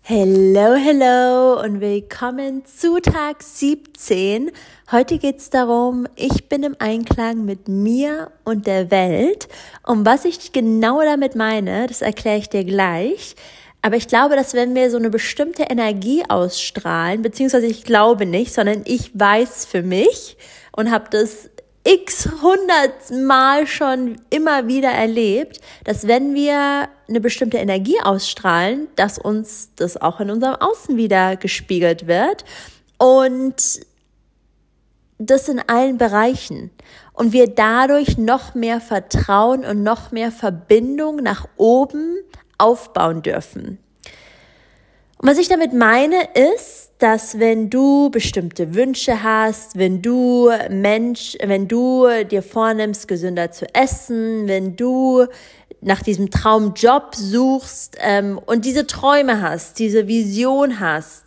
Hello, hello und willkommen zu Tag 17. Heute geht's darum, ich bin im Einklang mit mir und der Welt. Und was ich genau damit meine, das erkläre ich dir gleich. Aber ich glaube, dass wenn wir so eine bestimmte Energie ausstrahlen, beziehungsweise ich glaube nicht, sondern ich weiß für mich und habe das x 100 Mal schon immer wieder erlebt, dass wenn wir eine bestimmte Energie ausstrahlen, dass uns das auch in unserem Außen wieder gespiegelt wird und das in allen Bereichen und wir dadurch noch mehr Vertrauen und noch mehr Verbindung nach oben aufbauen dürfen. Und was ich damit meine ist, dass wenn du bestimmte Wünsche hast, wenn du dir vornimmst, gesünder zu essen, wenn du nach diesem Traumjob suchst und diese Träume hast, diese Vision hast,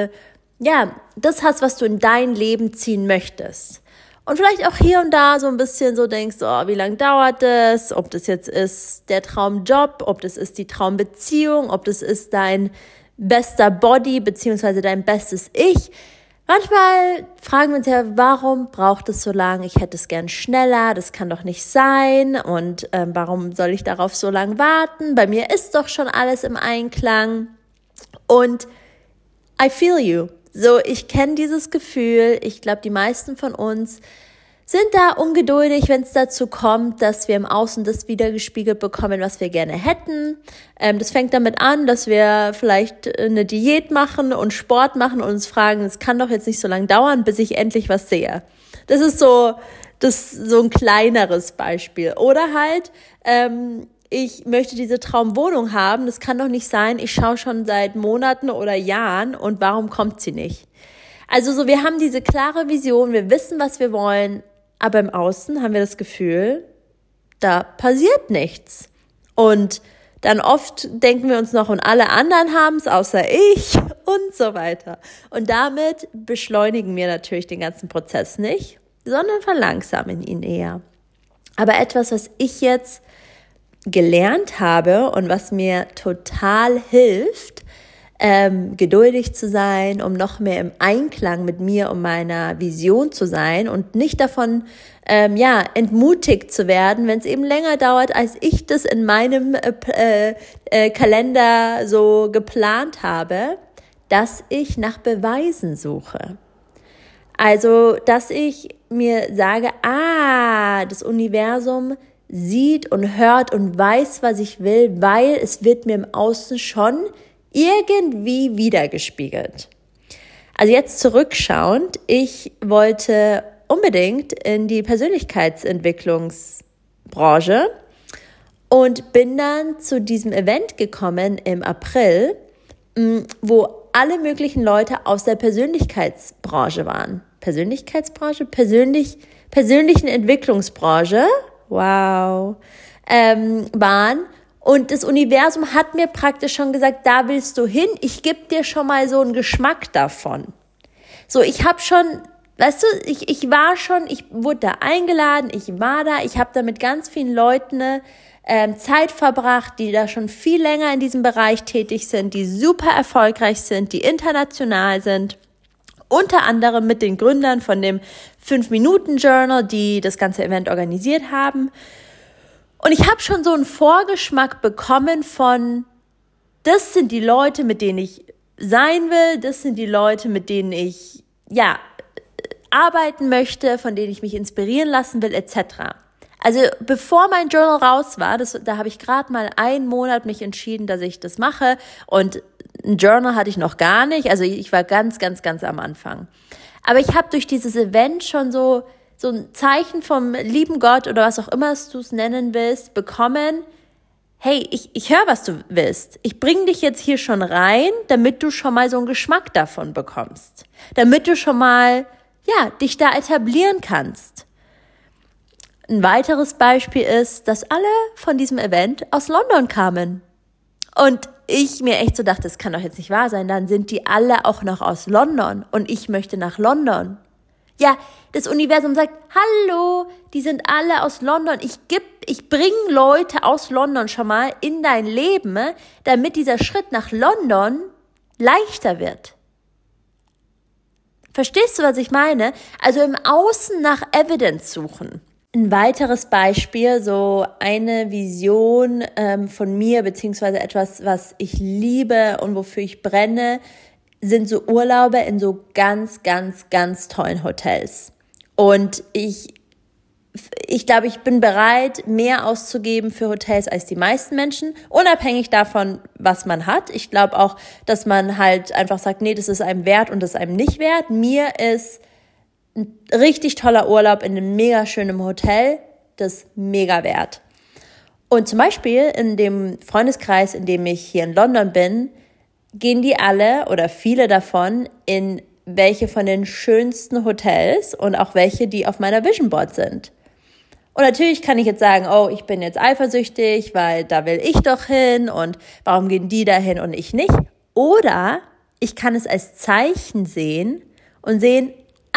das hast, was du in dein Leben ziehen möchtest. Und vielleicht auch hier und da so ein bisschen so denkst, oh, wie lange dauert das? Ob das jetzt ist der Traumjob, ob das ist die Traumbeziehung, ob das ist dein bester Body beziehungsweise dein bestes Ich. Manchmal fragen wir uns ja, warum braucht es so lange? Ich hätte es gern schneller, das kann doch nicht sein. Und warum soll ich darauf so lange warten? Bei mir ist doch schon alles im Einklang. Und I feel you. So, ich kenne dieses Gefühl. Ich glaube, die meisten von uns sind da ungeduldig, wenn es dazu kommt, dass wir im Außen das wiedergespiegelt bekommen, was wir gerne hätten. Das fängt damit an, dass wir vielleicht eine Diät machen und Sport machen und uns fragen, es kann doch jetzt nicht so lange dauern, bis ich endlich was sehe. Das ist so ein kleineres Beispiel. Oder halt, ich möchte diese Traumwohnung haben, das kann doch nicht sein, ich schaue schon seit Monaten oder Jahren und warum kommt sie nicht? Also so, wir haben diese klare Vision, wir wissen, was wir wollen, aber im Außen haben wir das Gefühl, da passiert nichts. Und dann oft denken wir uns noch, und alle anderen haben es, außer ich und so weiter. Und damit beschleunigen wir natürlich den ganzen Prozess nicht, sondern verlangsamen ihn eher. Aber etwas, was ich jetzt gelernt habe und was mir total hilft, geduldig zu sein, um noch mehr im Einklang mit mir und meiner Vision zu sein und nicht davon entmutigt zu werden, wenn es eben länger dauert, als ich das in meinem Kalender so geplant habe, dass ich nach Beweisen suche. Also, dass ich mir sage, das Universum sieht und hört und weiß, was ich will, weil es wird mir im Außen schon irgendwie wiedergespiegelt. Also jetzt zurückschauend, ich wollte unbedingt in die Persönlichkeitsentwicklungsbranche und bin dann zu diesem Event gekommen im April, wo alle möglichen Leute aus der Persönlichkeitsbranche waren. Persönlichkeitsbranche? Persönlichen Entwicklungsbranche, wow, waren. Und das Universum hat mir praktisch schon gesagt, da willst du hin, ich gebe dir schon mal so einen Geschmack davon. So, ich habe schon, weißt du, ich wurde da eingeladen, ich war da, ich habe da mit ganz vielen Leuten Zeit verbracht, die da schon viel länger in diesem Bereich tätig sind, die super erfolgreich sind, die international sind. Unter anderem mit den Gründern von dem 5-Minuten-Journal, die das ganze Event organisiert haben. Und ich habe schon so einen Vorgeschmack bekommen von, das sind die Leute, mit denen ich sein will, das sind die Leute, mit denen ich arbeiten möchte, von denen ich mich inspirieren lassen will, etc. Also bevor mein Journal raus war, da habe ich gerade mal einen Monat mich entschieden, dass ich das mache und ein Journal hatte ich noch gar nicht, also ich war ganz, ganz, ganz am Anfang. Aber ich habe durch dieses Event schon so ein Zeichen vom lieben Gott oder was auch immer du es nennen willst, bekommen, hey, ich höre, was du willst. Ich bringe dich jetzt hier schon rein, damit du schon mal so einen Geschmack davon bekommst. Damit du schon mal, dich da etablieren kannst. Ein weiteres Beispiel ist, dass alle von diesem Event aus London kamen. Und ich mir echt so dachte, das kann doch jetzt nicht wahr sein, dann sind die alle auch noch aus London und ich möchte nach London. Ja, das Universum sagt, hallo, die sind alle aus London. Ich bringe Leute aus London schon mal in dein Leben, damit dieser Schritt nach London leichter wird. Verstehst du, was ich meine? Also im Außen nach Evidence suchen. Ein weiteres Beispiel, so eine Vision von mir, beziehungsweise etwas, was ich liebe und wofür ich brenne, sind so Urlaube in so ganz, ganz, ganz tollen Hotels. Und ich glaube, ich bin bereit, mehr auszugeben für Hotels als die meisten Menschen, unabhängig davon, was man hat. Ich glaube auch, dass man halt einfach sagt, nee, das ist einem wert und das ist einem nicht wert. Mir ist ein richtig toller Urlaub in einem mega schönen Hotel das mega wert. Und zum Beispiel in dem Freundeskreis, in dem ich hier in London bin, gehen die alle oder viele davon in welche von den schönsten Hotels und auch welche, die auf meiner Vision Board sind. Und natürlich kann ich jetzt sagen, oh, ich bin jetzt eifersüchtig, weil da will ich doch hin und warum gehen die da hin und ich nicht? Oder ich kann es als Zeichen sehen und sehen,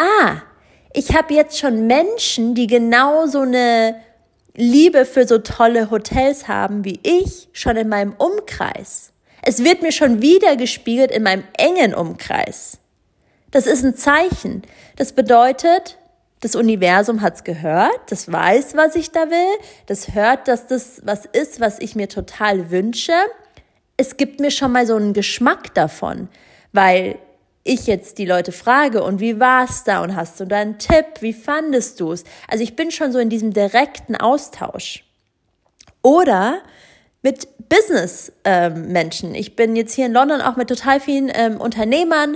ich habe jetzt schon Menschen, die genau so eine Liebe für so tolle Hotels haben wie ich, schon in meinem Umkreis. Es wird mir schon wieder gespiegelt in meinem engen Umkreis. Das ist ein Zeichen. Das bedeutet, das Universum hat's gehört, das weiß, was ich da will, das hört, dass das was ist, was ich mir total wünsche. Es gibt mir schon mal so einen Geschmack davon, weil ich jetzt die Leute frage, und wie war's da und hast du da einen Tipp, wie fandest du's? Also ich bin schon so in diesem direkten Austausch. Oder mit Business-Menschen. Ich bin jetzt hier in London auch mit total vielen Unternehmern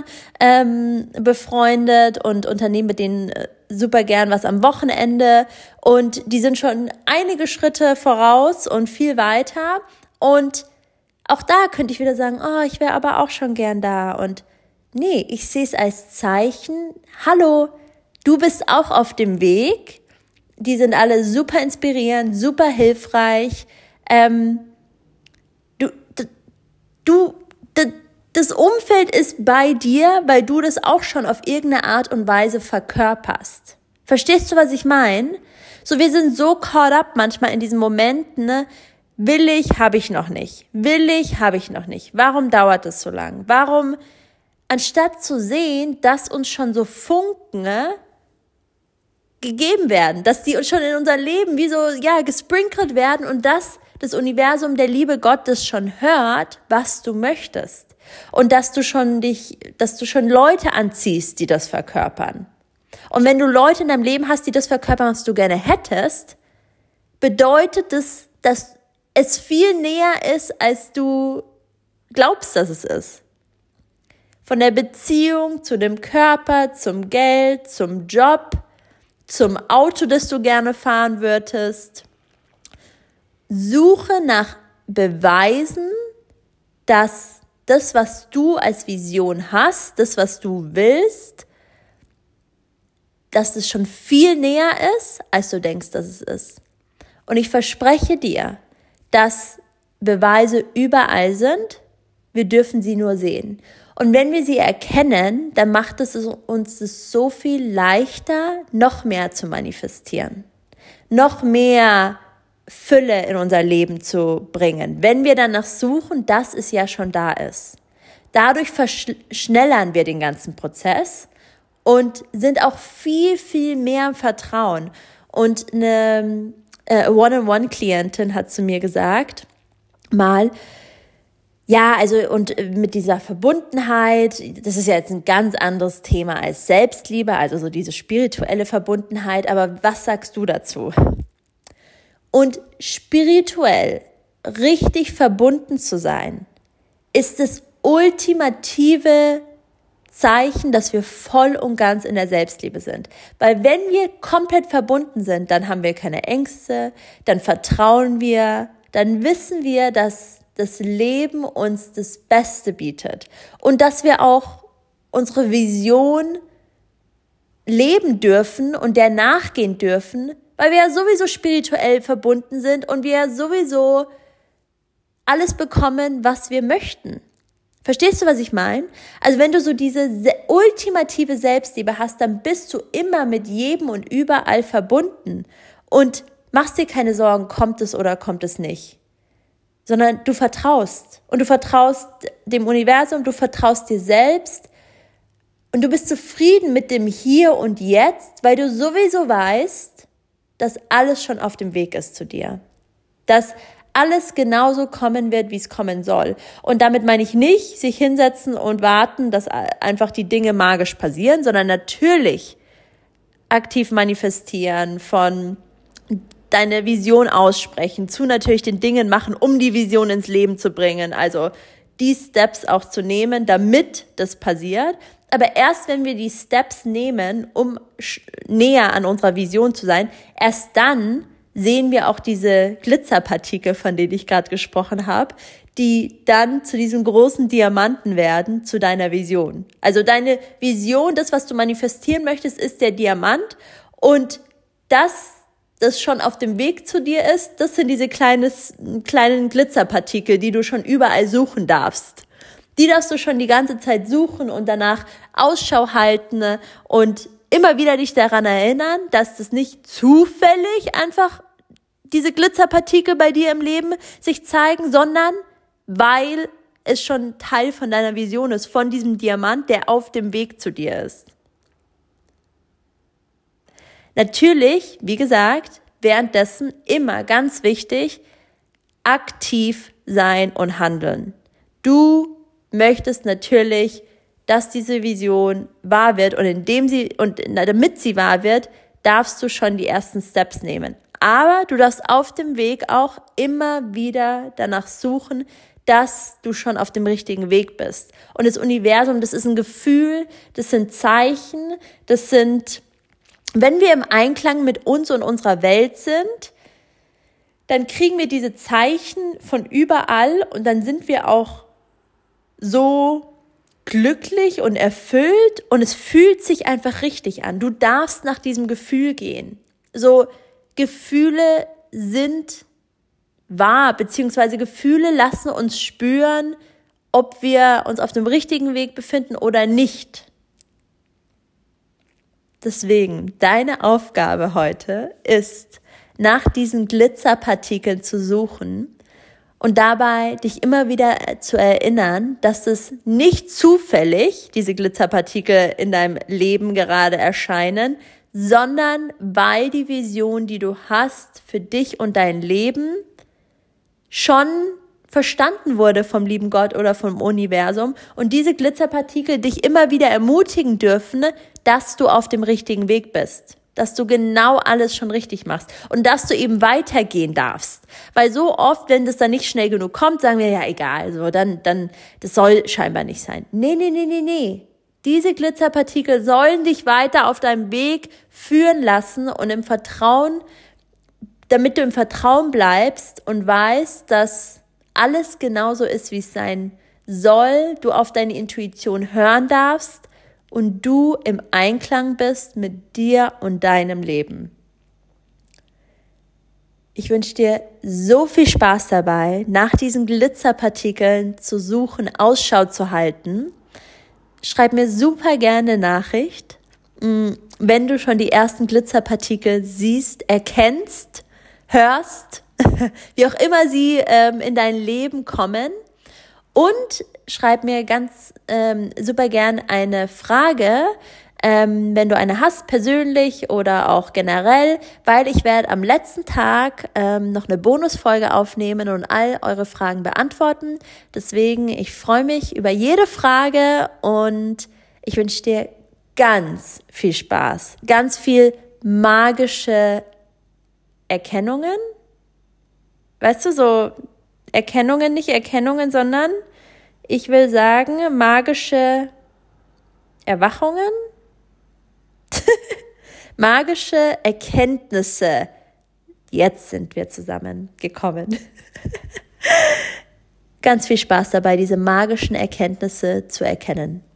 befreundet und unternehme mit denen super gern was am Wochenende. Und die sind schon einige Schritte voraus und viel weiter. Und auch da könnte ich wieder sagen, oh, ich wäre aber auch schon gern da. Und nee, ich sehe es als Zeichen. Hallo, du bist auch auf dem Weg. Die sind alle super inspirierend, super hilfreich. Das Umfeld ist bei dir, weil du das auch schon auf irgendeine Art und Weise verkörperst. Verstehst du, was ich meine? So, wir sind so caught up manchmal in diesen Momenten, ne? Will ich, habe ich noch nicht. Will ich, habe ich noch nicht. Warum dauert es so lang? Warum, anstatt zu sehen, dass uns schon so Funken gegeben werden, dass die uns schon in unser Leben wie so, gesprinkelt werden und dass das Universum der Liebe Gottes schon hört, was du möchtest. Und dass du schon Leute anziehst, die das verkörpern. Und wenn du Leute in deinem Leben hast, die das verkörpern, was du gerne hättest, bedeutet das, dass es viel näher ist, als du glaubst, dass es ist. Von der Beziehung zu dem Körper, zum Geld, zum Job, zum Auto, das du gerne fahren würdest. Suche nach Beweisen, dass das, was du als Vision hast, das, was du willst, dass es schon viel näher ist, als du denkst, dass es ist. Und ich verspreche dir, dass Beweise überall sind, wir dürfen sie nur sehen. Und wenn wir sie erkennen, dann macht es uns so viel leichter, noch mehr zu manifestieren, noch mehr Fülle in unser Leben zu bringen. Wenn wir danach suchen, dass es ja schon da ist. Dadurch verschnellern wir den ganzen Prozess und sind auch viel, viel mehr im Vertrauen. Und eine One-on-One-Klientin hat zu mir gesagt, mal, und mit dieser Verbundenheit, das ist ja jetzt ein ganz anderes Thema als Selbstliebe, also so diese spirituelle Verbundenheit, aber was sagst du dazu? Und spirituell richtig verbunden zu sein, ist das ultimative Zeichen, dass wir voll und ganz in der Selbstliebe sind. Weil wenn wir komplett verbunden sind, dann haben wir keine Ängste, dann vertrauen wir, dann wissen wir, dass das Leben uns das Beste bietet und dass wir auch unsere Vision leben dürfen und der nachgehen dürfen, weil wir ja sowieso spirituell verbunden sind und wir ja sowieso alles bekommen, was wir möchten. Verstehst du, was ich meine? Also wenn du so diese ultimative Selbstliebe hast, dann bist du immer mit jedem und überall verbunden und machst dir keine Sorgen, kommt es oder kommt es nicht. sondern du vertraust. Und du vertraust dem Universum, du vertraust dir selbst und du bist zufrieden mit dem Hier und Jetzt, weil du sowieso weißt, dass alles schon auf dem Weg ist zu dir. Dass alles genauso kommen wird, wie es kommen soll. Und damit meine ich nicht, sich hinsetzen und warten, dass einfach die Dinge magisch passieren, sondern natürlich aktiv manifestieren, von deine Vision aussprechen, zu natürlich den Dingen machen, um die Vision ins Leben zu bringen. Also die Steps auch zu nehmen, damit das passiert. Aber erst wenn wir die Steps nehmen, um näher an unserer Vision zu sein, erst dann sehen wir auch diese Glitzerpartikel, von denen ich gerade gesprochen habe, die dann zu diesem großen Diamanten werden, zu deiner Vision. Also deine Vision, das, was du manifestieren möchtest, ist der Diamant. Und das schon auf dem Weg zu dir ist, das sind diese kleinen Glitzerpartikel, die du schon überall suchen darfst. Die darfst du schon die ganze Zeit suchen und danach Ausschau halten und immer wieder dich daran erinnern, dass das nicht zufällig einfach diese Glitzerpartikel bei dir im Leben sich zeigen, sondern weil es schon Teil von deiner Vision ist, von diesem Diamant, der auf dem Weg zu dir ist. Natürlich, wie gesagt, währenddessen immer ganz wichtig, aktiv sein und handeln. Du möchtest natürlich, dass diese Vision wahr wird und damit sie wahr wird, darfst du schon die ersten Steps nehmen. Aber du darfst auf dem Weg auch immer wieder danach suchen, dass du schon auf dem richtigen Weg bist. Und das Universum, das ist ein Gefühl, das sind Zeichen, das sind, wenn wir im Einklang mit uns und unserer Welt sind, dann kriegen wir diese Zeichen von überall und dann sind wir auch so glücklich und erfüllt und es fühlt sich einfach richtig an. Du darfst nach diesem Gefühl gehen. So Gefühle sind wahr, beziehungsweise Gefühle lassen uns spüren, ob wir uns auf dem richtigen Weg befinden oder nicht. Deswegen, deine Aufgabe heute ist, nach diesen Glitzerpartikeln zu suchen und dabei dich immer wieder zu erinnern, dass es nicht zufällig, diese Glitzerpartikel in deinem Leben gerade erscheinen, sondern weil die Vision, die du hast für dich und dein Leben, schon verstanden wurde vom lieben Gott oder vom Universum und diese Glitzerpartikel dich immer wieder ermutigen dürfen, dass du auf dem richtigen Weg bist, dass du genau alles schon richtig machst und dass du eben weitergehen darfst. Weil so oft, wenn das dann nicht schnell genug kommt, sagen wir, ja egal, so dann das soll scheinbar nicht sein. Nee. Diese Glitzerpartikel sollen dich weiter auf deinem Weg führen lassen und im Vertrauen, damit du im Vertrauen bleibst und weißt, dass alles genauso ist, wie es sein soll, du auf deine Intuition hören darfst und du im Einklang bist mit dir und deinem Leben. Ich wünsche dir so viel Spaß dabei, nach diesen Glitzerpartikeln zu suchen, Ausschau zu halten. Schreib mir super gerne eine Nachricht, wenn du schon die ersten Glitzerpartikel siehst, erkennst, hörst, wie auch immer sie in dein Leben kommen. Und schreib mir ganz super gern eine Frage, wenn du eine hast, persönlich oder auch generell, weil ich werde am letzten Tag noch eine Bonusfolge aufnehmen und all eure Fragen beantworten. Deswegen, ich freue mich über jede Frage und ich wünsche dir ganz viel Spaß, ganz viel magische Erkennungen. Weißt du, so Erkennungen, nicht Erkennungen, sondern ich will sagen, magische Erwachungen, magische Erkenntnisse. Jetzt sind wir zusammengekommen. Ganz viel Spaß dabei, diese magischen Erkenntnisse zu erkennen.